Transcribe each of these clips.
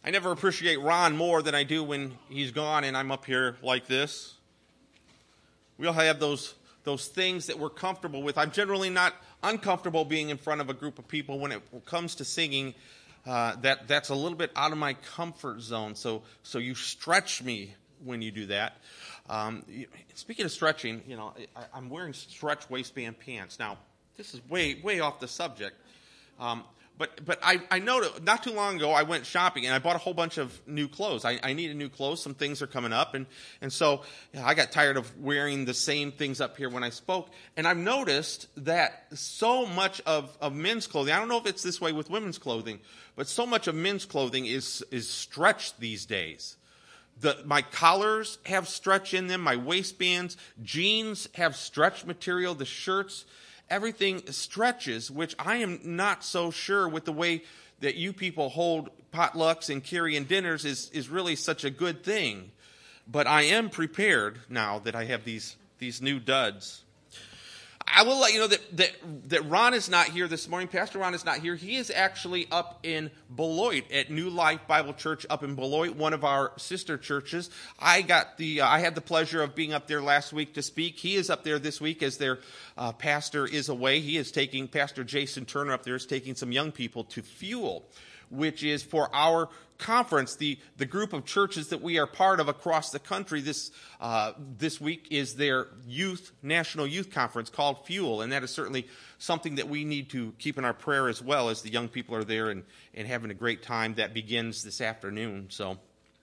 I never appreciate Ron more than I do when he's gone and I'm up here like this. We all have those things that we're comfortable with. I'm generally not uncomfortable being in front of a group of people. When it comes to singing, that's a little bit out of my comfort zone. So you stretch me when you do that. Speaking of stretching, I'm wearing stretch waistband pants. Now, this is way off the subject. But I noticed not too long ago I went shopping and I bought a whole bunch of new clothes. I needed new clothes. Some things are coming up. And so I got tired of wearing the same things up here when I spoke. And I've noticed that so much of men's clothing, I don't know if it's this way with women's clothing, but so much of men's clothing is stretched these days. My collars have stretch in them, my waistbands, jeans have stretch material, the shirts, everything stretches, which I am not so sure with the way that you people hold potlucks and carry-in dinners is really such a good thing. But I am prepared now that I have these new duds. I will let you know that Ron is not here this morning. Pastor Ron is not here. He is actually up in Beloit at New Life Bible Church up in Beloit, one of our sister churches. I had the pleasure of being up there last week to speak. He is up there this week as their pastor is away. Pastor Jason Turner up there is taking some young people to Fuel, which is for our conference, the group of churches that we are part of across the country. This week is their national youth conference called Fuel, and that is certainly something that we need to keep in our prayer as well as the young people are there and having a great time. That begins this afternoon. So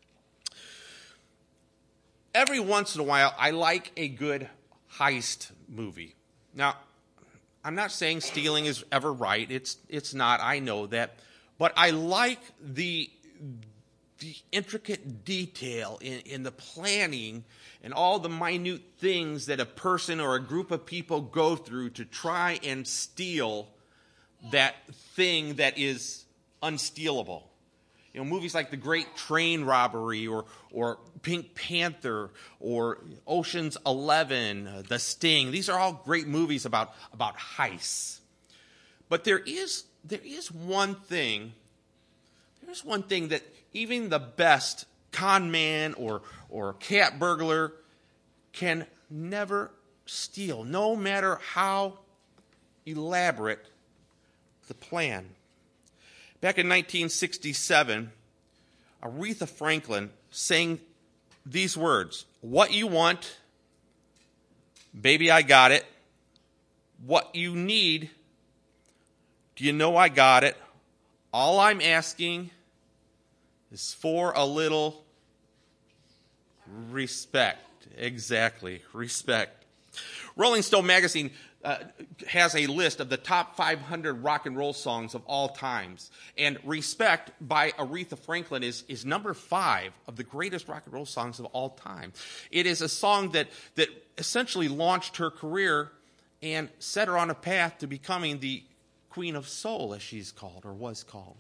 every once in a while, I like a good heist movie. Now, I'm not saying stealing is ever right. It's not. I know that. But I like the intricate detail in the planning and all the minute things that a person or a group of people go through to try and steal that thing that is unstealable. Movies like The Great Train Robbery or Pink Panther or Ocean's 11, The Sting. These are all great movies about heists. But there is one thing. There's one thing that even the best con man or cat burglar can never steal, no matter how elaborate the plan. Back in 1967, Aretha Franklin sang these words: "What you want, baby, I got it. What you need, do you know I got it? All I'm asking is for a little respect." Exactly, respect. Rolling Stone magazine has a list of the top 500 rock and roll songs of all times. And Respect by Aretha Franklin is number 5 of the greatest rock and roll songs of all time. It is a song that essentially launched her career and set her on a path to becoming the Queen of Soul, as she's called or was called.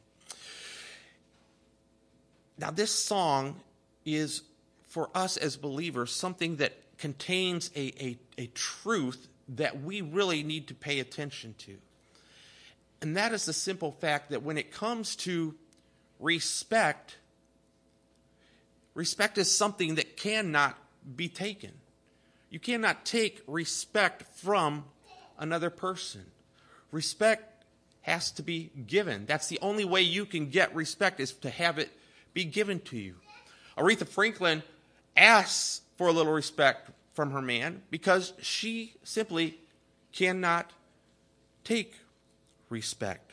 Now, this song is, for us as believers, something that contains a truth that we really need to pay attention to. And that is the simple fact that when it comes to respect, respect is something that cannot be taken. You cannot take respect from another person. Respect has to be given. That's the only way you can get respect, is to have it be given to you. Aretha Franklin asks for a little respect from her man because she simply cannot take respect.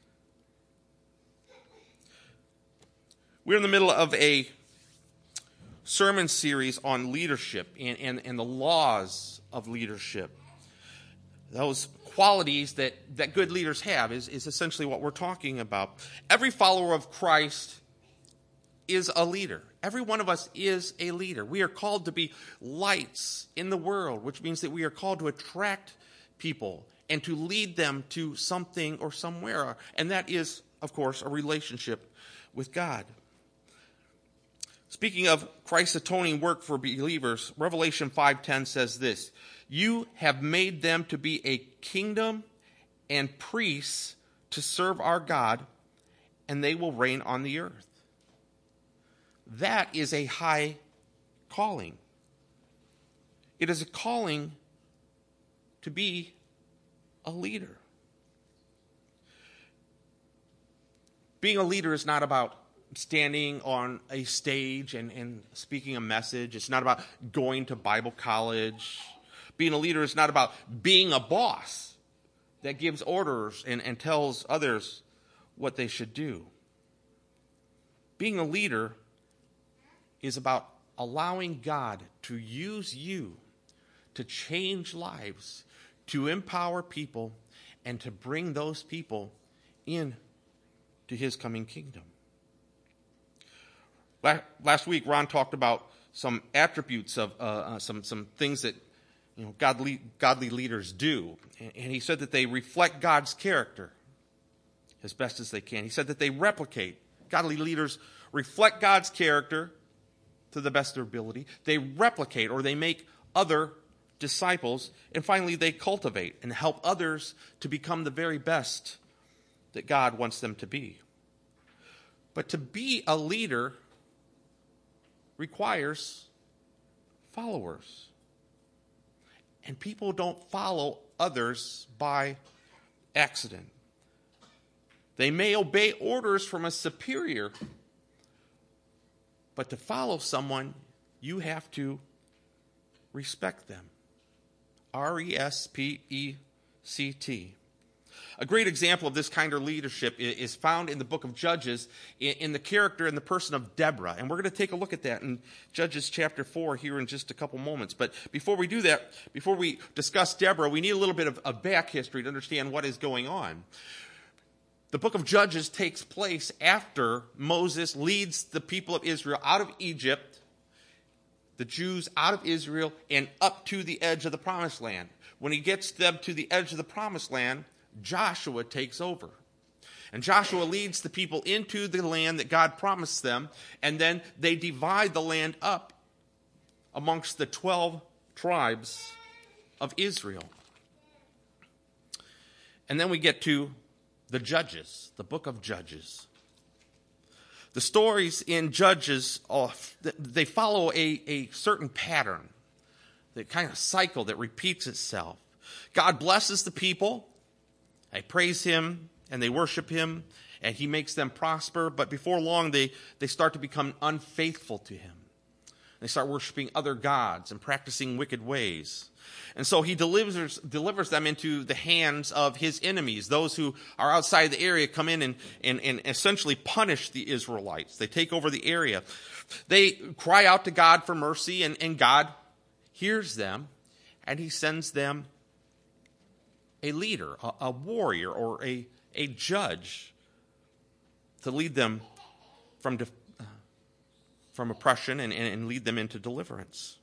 We're in the middle of a sermon series on leadership and the laws of leadership. Those qualities that good leaders have is essentially what we're talking about. Every follower of Christ is a leader. Every one of us is a leader. We are called to be lights in the world, which means that we are called to attract people and to lead them to something or somewhere. And that is, of course, a relationship with God. Speaking of Christ's atoning work for believers, Revelation 5:10 says this: "You have made them to be a kingdom and priests to serve our God, and they will reign on the earth." that is a high calling. It is a calling to be a leader. Being a leader is not about standing on a stage and speaking a message. It's not about going to Bible college. Being a leader is not about being a boss that gives orders and tells others what they should do. Being a leader is about allowing God to use you to change lives, to empower people, and to bring those people in to his coming kingdom. Last week, Ron talked about some attributes of some things that godly leaders do. And he said that they reflect God's character as best as they can. He said that they replicate. Godly leaders reflect God's character to the best of their ability. They replicate, or they make other disciples. And finally, they cultivate and help others to become the very best that God wants them to be. But to be a leader requires followers. And people don't follow others by accident. They may obey orders from a superior, but to follow someone, you have to respect them. R-E-S-P-E-C-T. A great example of this kind of leadership is found in the book of Judges in the character and the person of Deborah. And we're going to take a look at that in Judges chapter 4 here in just a couple moments. But before we do that, before we discuss Deborah, we need a little bit of back history to understand what is going on. The book of Judges takes place after Moses leads the people of Israel out of Egypt, the Jews out of Israel, and up to the edge of the promised land. When he gets them to the edge of the promised land, Joshua takes over. And Joshua leads the people into the land that God promised them, and then they divide the land up amongst the 12 tribes of Israel. And then we get to the Judges, the book of Judges. The stories in Judges, they follow a certain pattern, the kind of cycle that repeats itself. God blesses the people. They praise him and they worship him, and he makes them prosper. But before long, they start to become unfaithful to him. They start worshiping other gods and practicing wicked ways. And so he delivers them into the hands of his enemies. Those who are outside the area come in and essentially punish the Israelites. They take over the area. They cry out to God for mercy, and God hears them, and he sends them a leader, a warrior, or a judge to lead them from oppression and lead them into deliverance.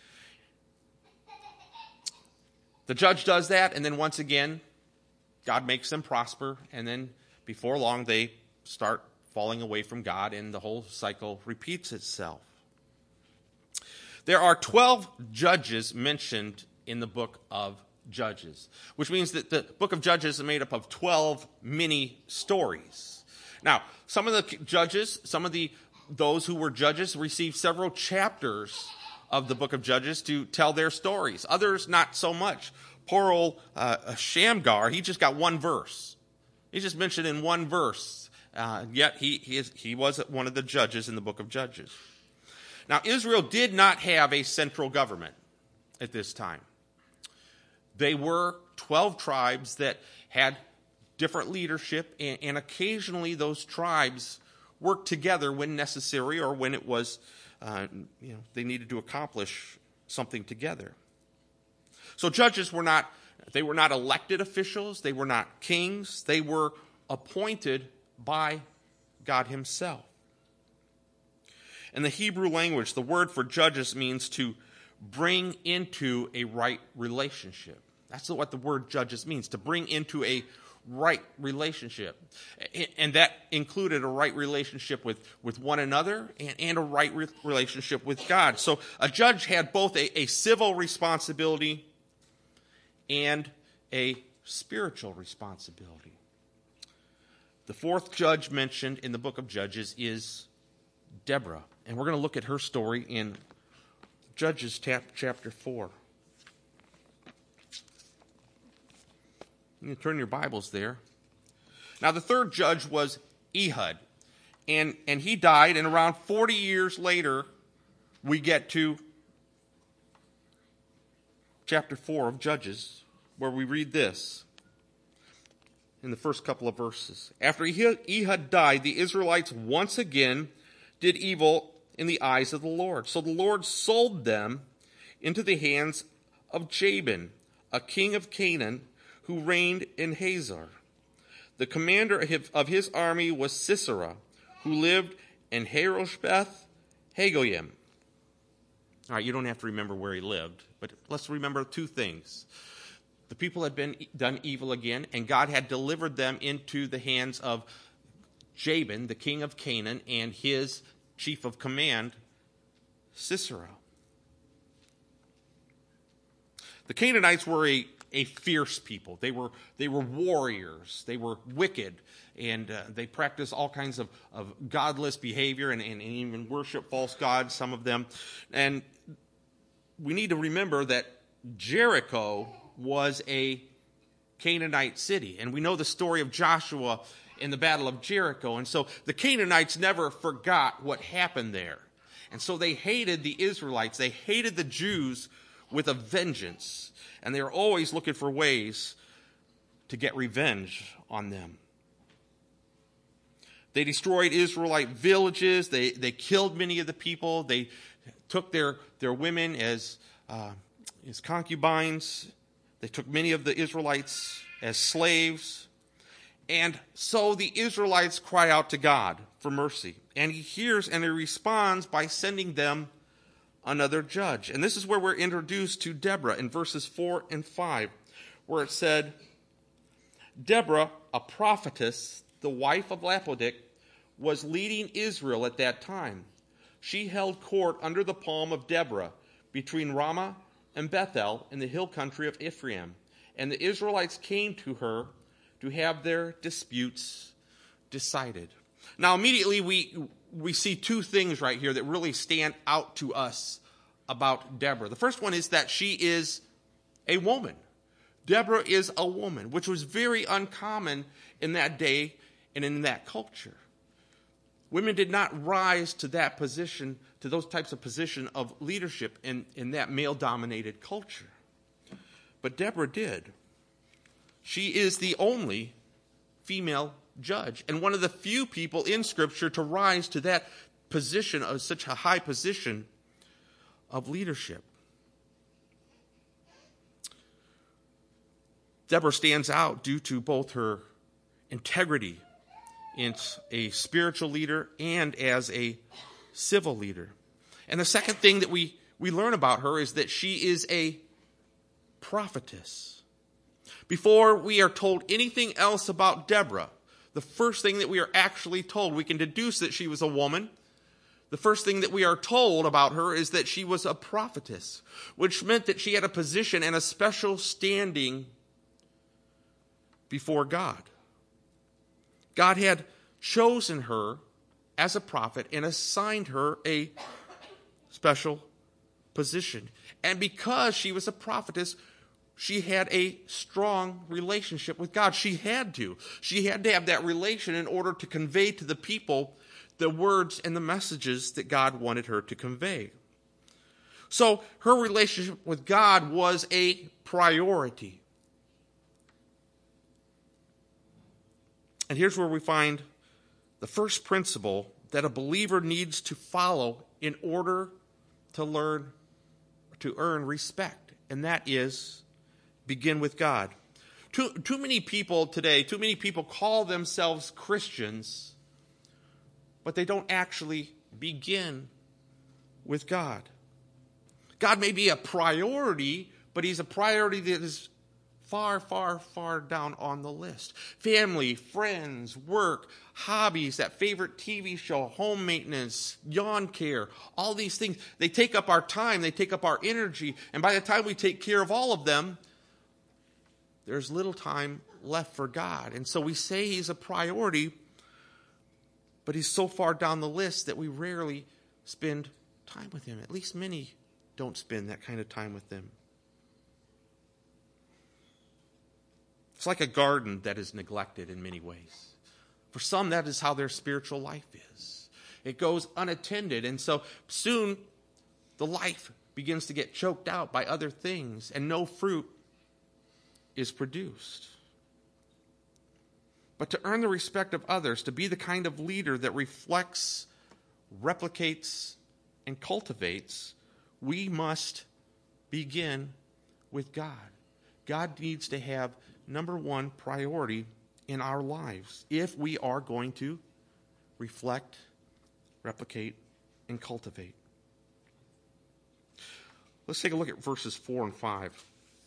The judge does that, and then once again, God makes them prosper, and then before long, they start falling away from God, and the whole cycle repeats itself. There are 12 judges mentioned in the book of Judges, which means that the book of Judges is made up of 12 mini stories. Now, some of the judges, those who were judges received several chapters of the book of Judges to tell their stories. Others, not so much. Poor old Shamgar, he just got one verse. He's just mentioned in one verse. Yet he was one of the judges in the book of Judges. Now, Israel did not have a central government at this time. They were 12 tribes that had different leadership, and occasionally those tribes worked together when necessary or when it was, they needed to accomplish something together. So judges were not elected officials. They were not kings. They were appointed by God himself. In the Hebrew language, the word for judges means to bring into a right relationship. That's what the word judges means, to bring into a right relationship. And that included a right relationship with one another and a right relationship with God. So a judge had both a civil responsibility and a spiritual responsibility. The fourth judge mentioned in the book of Judges is Deborah. And we're going to look at her story in Judges chapter 4. You can turn your Bibles there. Now, the third judge was Ehud. And he died, and around 40 years later, we get to chapter 4 of Judges, where we read this in the first couple of verses. After Ehud died, the Israelites once again did evil in the eyes of the Lord. So the Lord sold them into the hands of Jabin, a king of Canaan, who reigned in Hazor. The commander of his army was Sisera, who lived in Harosheth Hagoyim. All right, you don't have to remember where he lived, but let's remember two things. The people had done evil again, and God had delivered them into the hands of Jabin, the king of Canaan, and his chief of command, Sisera. The Canaanites were a fierce people. They were warriors. They were wicked, and they practiced all kinds of godless behavior and even worship false gods, some of them. And we need to remember that Jericho was a Canaanite city. And we know the story of Joshua in the Battle of Jericho. And so the Canaanites never forgot what happened there. And so they hated the Israelites. They hated the Jews with a vengeance. And they were always looking for ways to get revenge on them. They destroyed Israelite villages. They killed many of the people. They took their women as concubines. They took many of the Israelites as slaves. And so the Israelites cry out to God for mercy. And he hears and he responds by sending them another judge. And this is where we're introduced to Deborah in verses 4 and 5, where it said, Deborah, a prophetess, the wife of Lapidoth, was leading Israel at that time. She held court under the palm of Deborah between Ramah and Bethel in the hill country of Ephraim. And the Israelites came to her to have their disputes decided. Now, immediately we see two things right here that really stand out to us about Deborah. The first one is that she is a woman. Deborah is a woman, which was very uncommon in that day and in that culture. Women did not rise to that position, to those types of position of leadership in that male-dominated culture. But Deborah did. She is the only female judge, and one of the few people in Scripture to rise to that position, of such a high position of leadership. Deborah stands out due to both her integrity as a spiritual leader and as a civil leader. And the second thing that we learn about her is that she is a prophetess. Before we are told anything else about Deborah, the first thing that we are actually told, we can deduce that she was a woman. The first thing that we are told about her is that she was a prophetess, which meant that she had a position and a special standing before God. God had chosen her as a prophet and assigned her a special position. And because she was a prophetess, she had a strong relationship with God. She had to. She had to have that relation in order to convey to the people the words and the messages that God wanted her to convey. So her relationship with God was a priority. And here's where we find the first principle that a believer needs to follow in order to earn respect, and that is begin with God. Too many people today, call themselves Christians, but they don't actually begin with God. God may be a priority, but he's a priority that is far, far, far down on the list. Family, friends, work, hobbies, that favorite TV show, home maintenance, yawn care, all these things, they take up our time, they take up our energy, and by the time we take care of all of them, there's little time left for God. And so we say he's a priority, but he's so far down the list that we rarely spend time with him. At least many don't spend that kind of time with them. It's like a garden that is neglected in many ways. For some, that is how their spiritual life is. It goes unattended, and so soon the life begins to get choked out by other things, and no fruit is produced. But to earn the respect of others, to be the kind of leader that reflects, replicates, and cultivates, we must begin with God. God needs to have number one priority in our lives if we are going to reflect, replicate, and cultivate. Let's take a look at verses 4 and 5.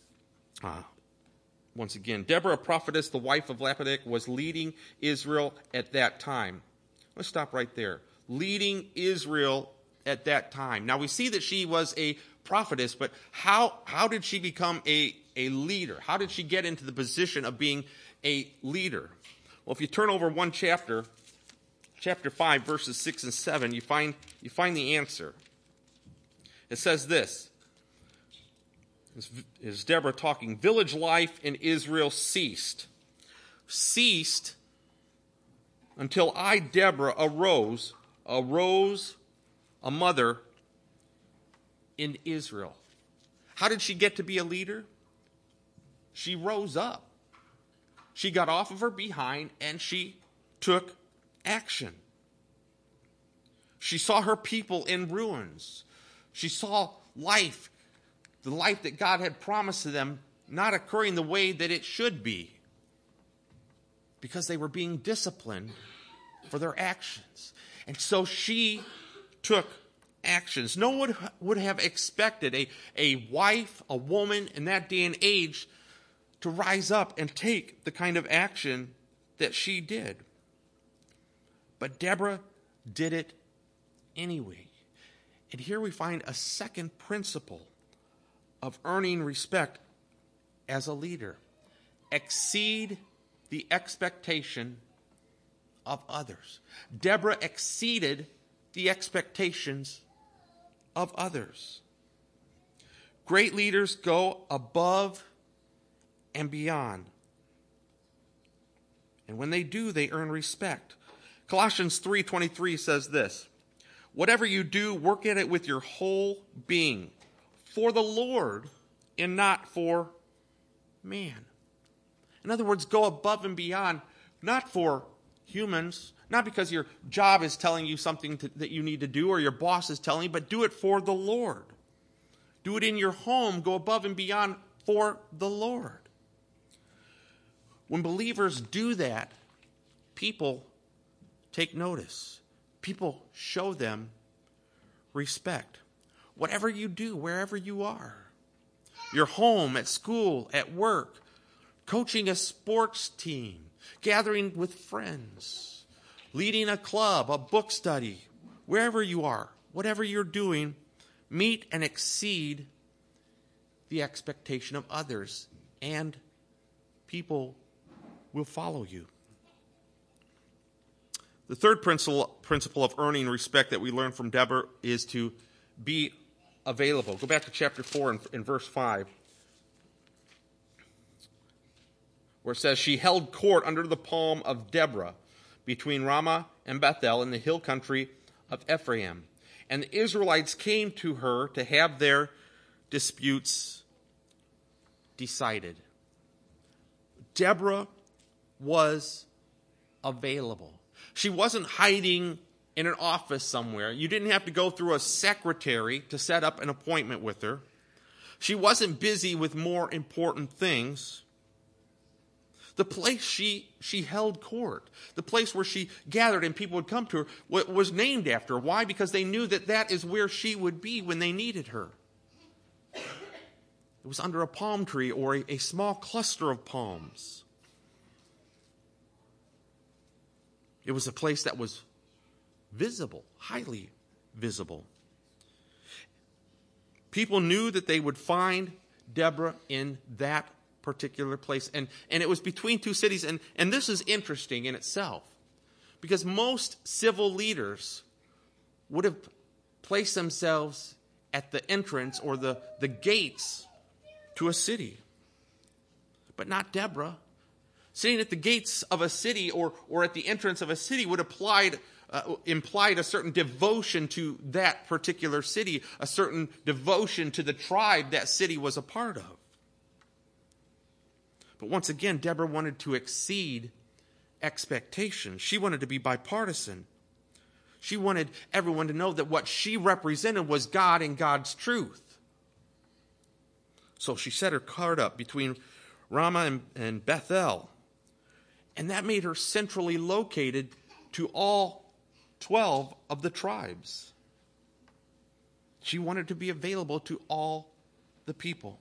Once again, Deborah, a prophetess, the wife of Lapidoth, was leading Israel at that time. Let's stop right there. Leading Israel at that time. Now we see that she was a prophetess, but how did she become a leader? How did she get into the position of being a leader? Well, if you turn over one chapter 5, verses 6 and 7, you find the answer. It says this. Is Deborah talking? Village life in Israel ceased until I, Deborah, arose a mother in Israel. How did she get to be a leader? She rose up. She got off of her behind and she took action. She saw her people in ruins. She saw life, the life that God had promised to them, not occurring the way that it should be, because they were being disciplined for their actions. And so she took actions. No one would have expected a wife, a woman in that day and age to rise up and take the kind of action that she did. But Deborah did it anyway. And here we find a second principle of earning respect as a leader. Exceed the expectation of others. Deborah exceeded the expectations of others. Great leaders go above and beyond. And when they do, they earn respect. Colossians 3:23 says this, whatever you do, work at it with your whole being, for the Lord and not for man. In other words, go above and beyond, not for humans, not because your job is telling you something that you need to do or your boss is telling you, but do it for the Lord. Do it in your home. Go above and beyond for the Lord. When believers do that, people take notice. People show them respect. Whatever you do, wherever you are, your home, at school, at work, coaching a sports team, gathering with friends, leading a club, a book study, wherever you are, whatever you're doing, meet and exceed the expectation of others, and people will follow you. The third principle of earning respect that we learn from Deborah is to be available. Go back to chapter 4 and verse 5, where it says, she held court under the palm of Deborah between Ramah and Bethel in the hill country of Ephraim. And the Israelites came to her to have their disputes decided. Deborah was available. She wasn't hiding in an office somewhere. You didn't have to go through a secretary to set up an appointment with her. She wasn't busy with more important things. The place she held court, the place where she gathered and people would come to her, was named after her. Why? Because they knew that is where she would be when they needed her. It was under a palm tree or a small cluster of palms. It was a place that was visible, highly visible. People knew that they would find Deborah in that particular place. And it was between two cities. And this is interesting in itself, because most civil leaders would have place themselves at the entrance or the gates to a city. But not Deborah. Sitting at the gates of a city or at the entrance of a city would implied a certain devotion to that particular city, a certain devotion to the tribe that city was a part of. But once again, Deborah wanted to exceed expectations. She wanted to be bipartisan. She wanted everyone to know that what she represented was God and God's truth. So she set her cart up between Ramah and Bethel. And that made her centrally located to all 12 of the tribes. She wanted to be available to all the people.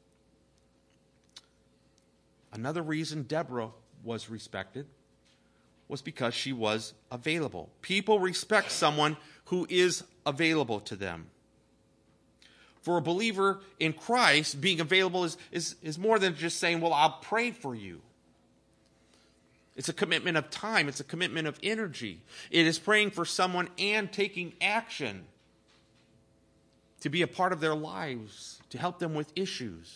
Another reason Deborah was respected was because she was available. People respect someone who is available to them. For a believer in Christ, being available is more than just saying, well, I'll pray for you. It's a commitment of time. It's a commitment of energy. It is praying for someone and taking action to be a part of their lives, to help them with issues.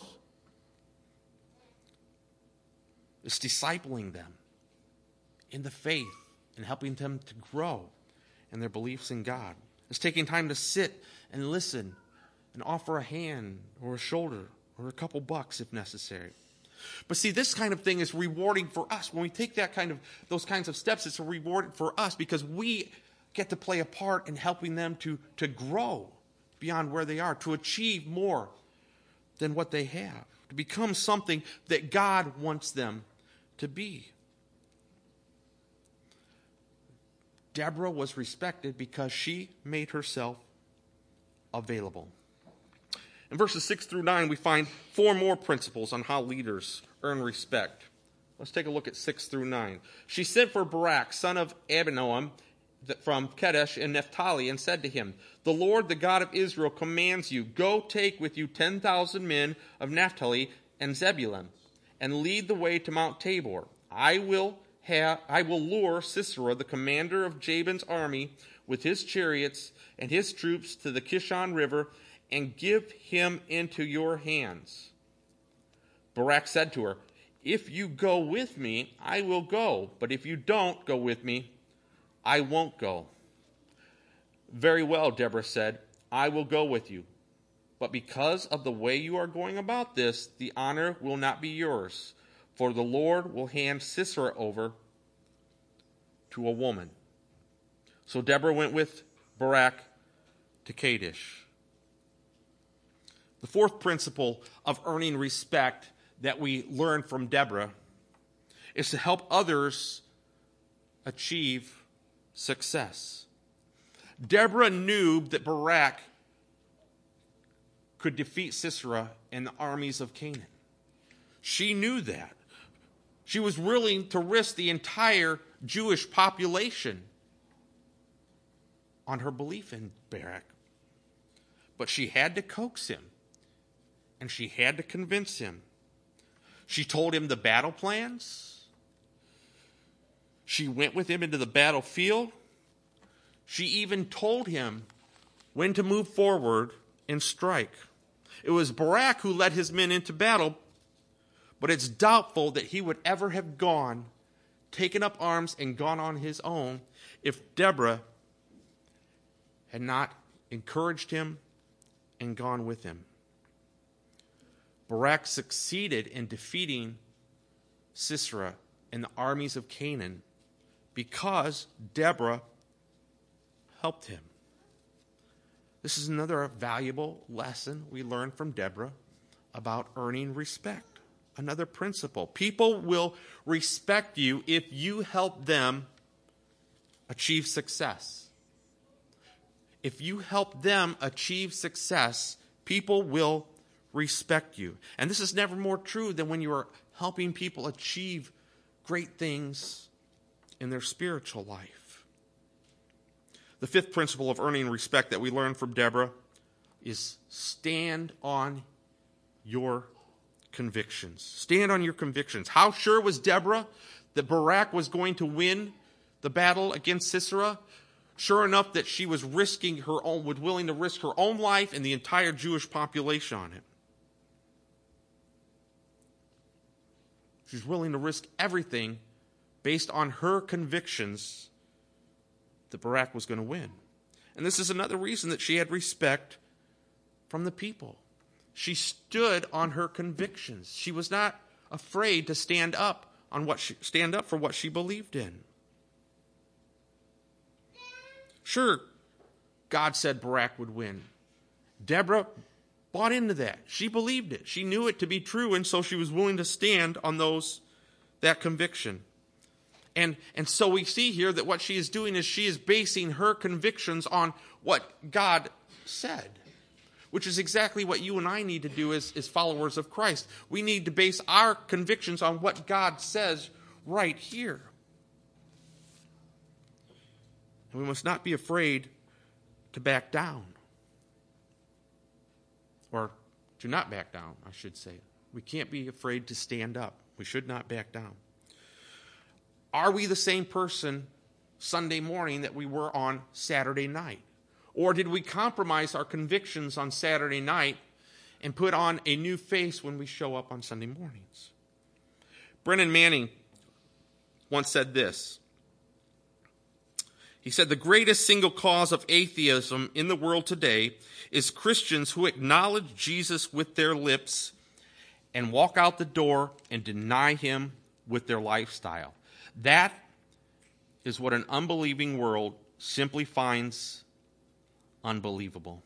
It's discipling them in the faith and helping them to grow in their beliefs in God. It's taking time to sit and listen and offer a hand or a shoulder or a couple bucks if necessary. But see, this kind of thing is rewarding for us. When we take those kinds of steps, it's a reward for us because we get to play a part in helping them to grow beyond where they are, to achieve more than what they have, to become something that God wants them to be. Deborah was respected because she made herself available. In verses 6 through 9, we find 4 more principles on how leaders earn respect. Let's take a look at 6 through 9. She sent for Barak, son of Abinoam, from Kadesh in Naphtali, and said to him, "The Lord, the God of Israel, commands you, go take with you 10,000 men of Naphtali and Zebulun, and lead the way to Mount Tabor. I will lure Sisera, the commander of Jabin's army, with his chariots and his troops to the Kishon River, and give him into your hands." Barak said to her, "If you go with me, I will go. But if you don't go with me, I won't go." "Very well," Deborah said, "I will go with you. But because of the way you are going about this, the honor will not be yours. For the Lord will hand Sisera over to a woman." So Deborah went with Barak to Kadesh. The fourth principle of earning respect that we learn from Deborah is to help others achieve success. Deborah knew that Barak could defeat Sisera and the armies of Canaan. She knew that. She was willing to risk the entire Jewish population on her belief in Barak. But she had to coax him. And she had to convince him. She told him the battle plans. She went with him into the battlefield. She even told him when to move forward and strike. It was Barak who led his men into battle, but it's doubtful that he would ever have taken up arms and gone on his own if Deborah had not encouraged him and gone with him. Barak succeeded in defeating Sisera and the armies of Canaan because Deborah helped him. This is another valuable lesson we learn from Deborah about earning respect. Another principle. People will respect you if you help them achieve success. If you help them achieve success, people will respect you. And this is never more true than when you are helping people achieve great things in their spiritual life. The fifth principle of earning respect that we learn from Deborah is stand on your convictions. Stand on your convictions. How sure was Deborah that Barak was going to win the battle against Sisera? Sure enough that she was willing to risk her own life and the entire Jewish population on it. She's willing to risk everything based on her convictions that Barak was going to win. And this is another reason that she had respect from the people. She stood on her convictions. She was not afraid to stand up for what she believed in. Sure, God said Barak would win. Deborah bought into that. She believed it. She knew it to be true, and so she was willing to stand on that conviction. And so we see here that what she is doing is she is basing her convictions on what God said, which is exactly what you and I need to do as followers of Christ. We need to base our convictions on what God says right here. And we must not be afraid to back down. Or to not back down, I should say. We can't be afraid to stand up. We should not back down. Are we the same person Sunday morning that we were on Saturday night? Or did we compromise our convictions on Saturday night and put on a new face when we show up on Sunday mornings? Brennan Manning once said this. He said, the greatest single cause of atheism in the world today is Christians who acknowledge Jesus with their lips and walk out the door and deny him with their lifestyle. That is what an unbelieving world simply finds unbelievable.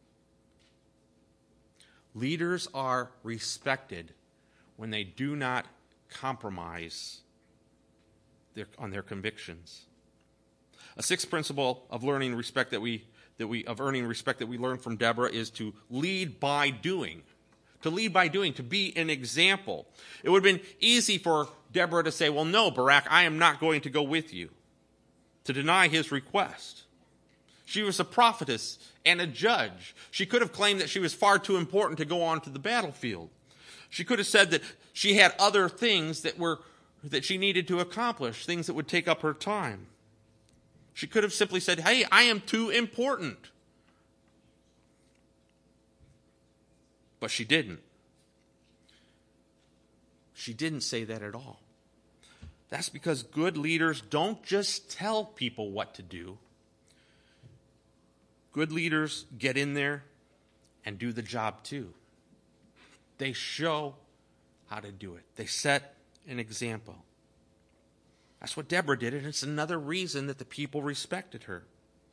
Leaders are respected when they do not compromise on their convictions. A sixth principle of earning respect that we learn from Deborah is to lead by doing. To lead by doing, to be an example. It would have been easy for Deborah to say, well, no, Barak, I am not going to go with you. To deny his request. She was a prophetess and a judge. She could have claimed that she was far too important to go on to the battlefield. She could have said that she had other things that she needed to accomplish, things that would take up her time. She could have simply said, hey, I am too important. But she didn't. She didn't say that at all. That's because good leaders don't just tell people what to do. Good leaders get in there and do the job too. They show how to do it. They set an example. That's what Deborah did, and it's another reason that the people respected her.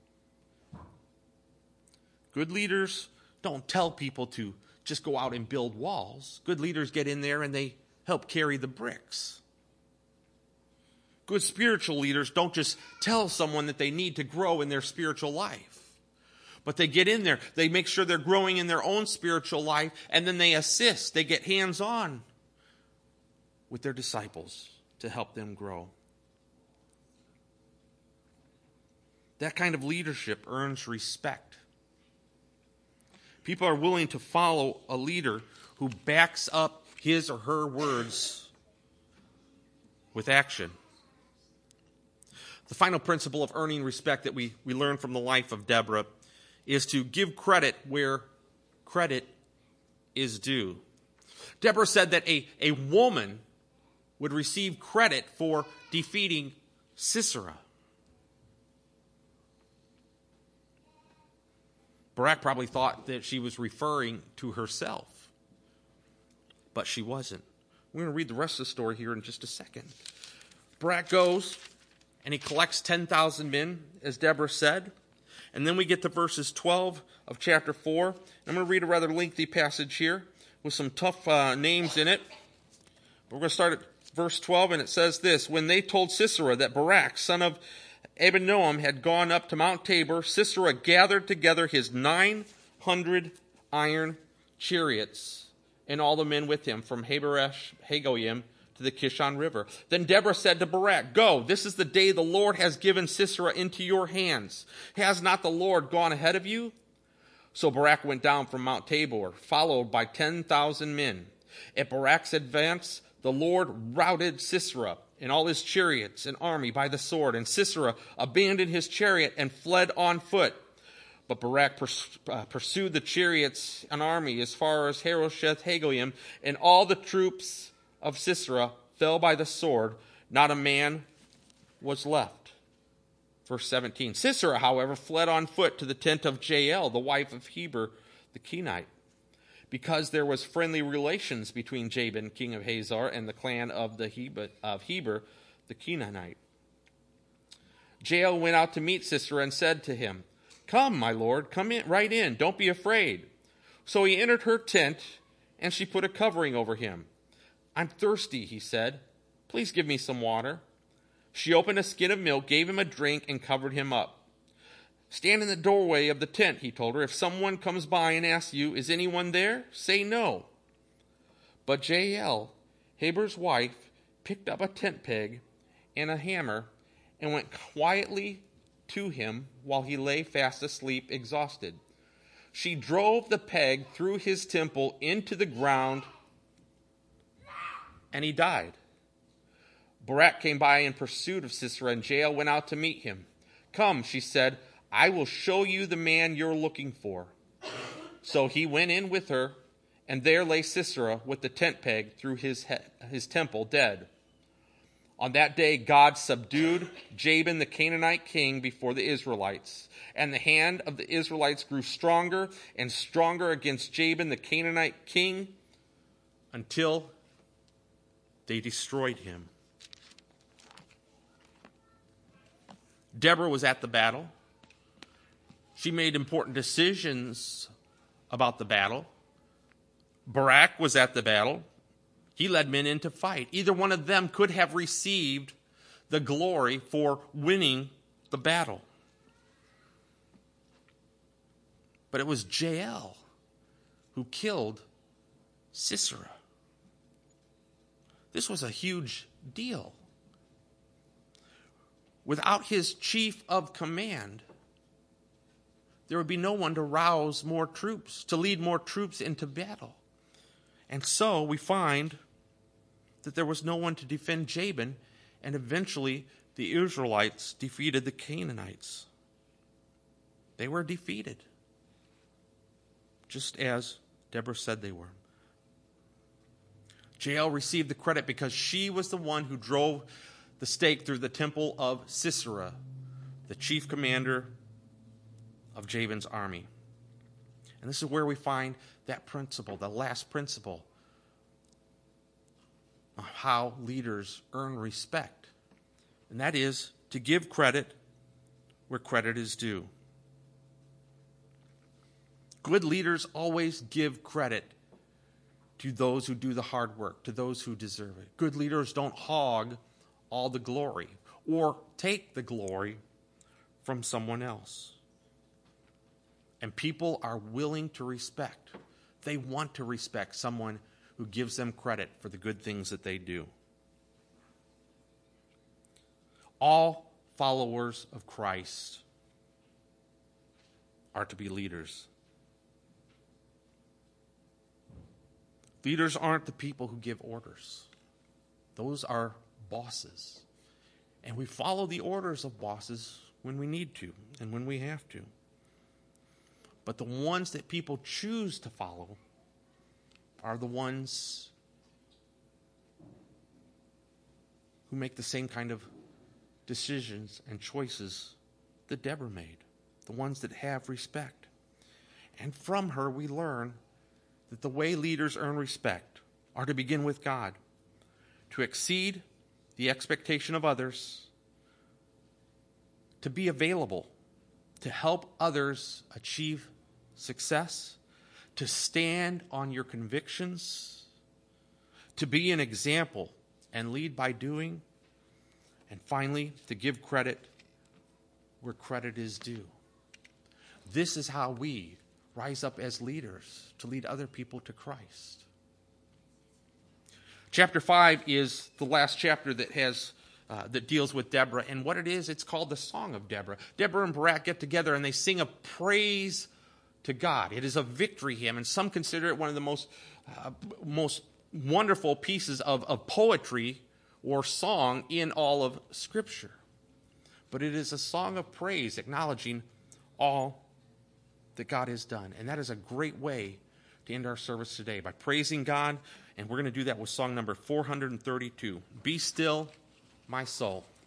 Good leaders don't tell people to just go out and build walls. Good leaders get in there and they help carry the bricks. Good spiritual leaders don't just tell someone that they need to grow in their spiritual life. But they get in there, they make sure they're growing in their own spiritual life, and then they assist, they get hands-on with their disciples to help them grow. That kind of leadership earns respect. People are willing to follow a leader who backs up his or her words with action. The final principle of earning respect that we learn from the life of Deborah is to give credit where credit is due. Deborah said that a woman would receive credit for defeating Sisera. Barak probably thought that she was referring to herself, but she wasn't. We're going to read the rest of the story here in just a second. Barak goes and he collects 10,000 men, as Deborah said. And then we get to verses 12 of chapter 4. I'm going to read a rather lengthy passage here with some tough names in it. We're going to start at verse 12, and it says this. When they told Sisera that Barak, son of Abinoam, had gone up to Mount Tabor, Sisera gathered together his 900 iron chariots and all the men with him from Haberesh Hagoyim to the Kishon River. Then Deborah said to Barak, go, this is the day the Lord has given Sisera into your hands. Has not the Lord gone ahead of you? So Barak went down from Mount Tabor, followed by 10,000 men. At Barak's advance, the Lord routed Sisera and all his chariots and army by the sword. And Sisera abandoned his chariot and fled on foot. But Barak pursued the chariots and army as far as Harosheth Hagoyim, and all the troops of Sisera fell by the sword. Not a man was left. Verse 17. Sisera, however, fled on foot to the tent of Jael, the wife of Heber the Kenite, because there was friendly relations between Jabin, king of Hazor, and the clan of Heber the Kenite. Jael went out to meet Sisera and said to him, "Come, my lord, come in, right in. Don't be afraid." So he entered her tent, and she put a covering over him. "I'm thirsty," he said. "Please give me some water." She opened a skin of milk, gave him a drink, and covered him up. "Stand in the doorway of the tent," he told her. "If someone comes by and asks you, 'Is anyone there?' say no." But Jael, Heber's wife, picked up a tent peg and a hammer and went quietly to him while he lay fast asleep, exhausted. She drove the peg through his temple into the ground, and he died. Barak came by in pursuit of Sisera, and Jael went out to meet him. "Come," she said, "I will show you the man you're looking for." So he went in with her, and there lay Sisera with the tent peg through his temple, dead. On that day, God subdued Jabin the Canaanite king before the Israelites, and the hand of the Israelites grew stronger and stronger against Jabin the Canaanite king until they destroyed him. Deborah was at the battle. She made important decisions about the battle. Barak was at the battle. He led men in to fight. Either one of them could have received the glory for winning the battle. But it was Jael who killed Sisera. This was a huge deal. Without his chief of command, there would be no one to rouse more troops, to lead more troops into battle. And so we find that there was no one to defend Jabin, and eventually the Israelites defeated the Canaanites. They were defeated, just as Deborah said they were. Jael received the credit because she was the one who drove the stake through the temple of Sisera, the chief commander of Jabin's army. And this is where we find that principle, the last principle of how leaders earn respect. And that is to give credit where credit is due. Good leaders always give credit to those who do the hard work, to those who deserve it. Good leaders don't hog all the glory or take the glory from someone else. And people are willing to respect. They want to respect someone who gives them credit for the good things that they do. All followers of Christ are to be leaders. Leaders aren't the people who give orders. Those are bosses. And we follow the orders of bosses when we need to and when we have to. But the ones that people choose to follow are the ones who make the same kind of decisions and choices that Deborah made, the ones that have respect. And from her we learn that the way leaders earn respect are to begin with God, to exceed the expectation of others, to be available, to help others achieve success, to stand on your convictions, to be an example and lead by doing, and finally, to give credit where credit is due. This is how we rise up as leaders to lead other people to Christ. Chapter 5 is the last chapter that deals with Deborah, and what it is, it's called the Song of Deborah. Deborah and Barak get together and they sing a praise to God. It is a victory hymn, and some consider it one of the most wonderful pieces of poetry or song in all of Scripture. But it is a song of praise, acknowledging all that God has done. And that is a great way to end our service today, by praising God. And we're going to do that with song number 432, Be Still, My Soul.